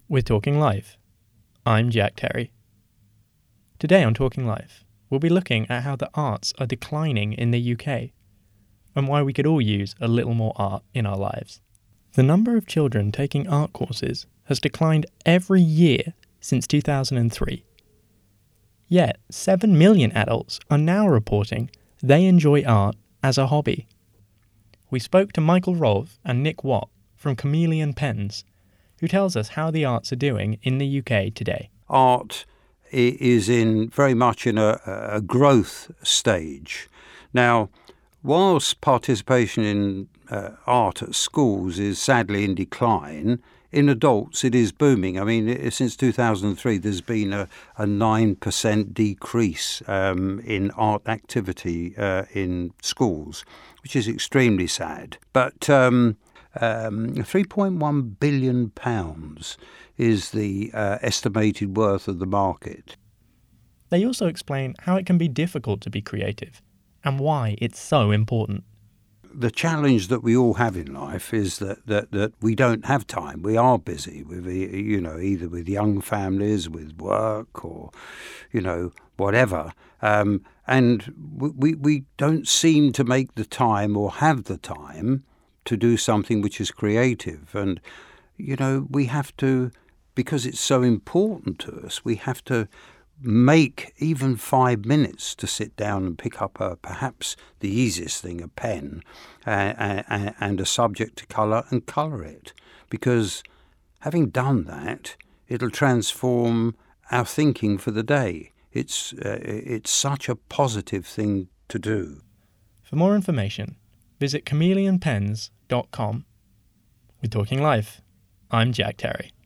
We're Talking Life. I'm Jack Terry. Today on Talking Life, we'll be looking at how the arts are declining in the UK and why we could all use a little more art in our lives. The number of children taking art courses has declined every year since 2003. Yet, 7 million adults are now reporting they enjoy art as a hobby. We spoke to Michael Rolfe and Nick Watt from Chameleon Pens, who tells us how the arts are doing in the UK today. Art is very much in a growth stage. Now, whilst participation in art at schools is sadly in decline, in adults it is booming. I mean, since 2003 there's been a 9% decrease in art activity in schools, which is extremely sad. But £3.1 billion is the estimated worth of the market. They also explain how it can be difficult to be creative and why it's so important. The challenge that we all have in life is that we don't have time. We are busy with, either with young families, with work, or, whatever. And we don't seem to make the time or have the time to do something which is creative. And, we have to, because it's so important to us, we have to make even 5 minutes to sit down and pick up perhaps the easiest thing, a pen, and a subject to colour, and colour it. Because having done that, it'll transform our thinking for the day. It's such a positive thing to do. For more information, visit chameleonpens.com. We're Talking Life. I'm Jack Terry.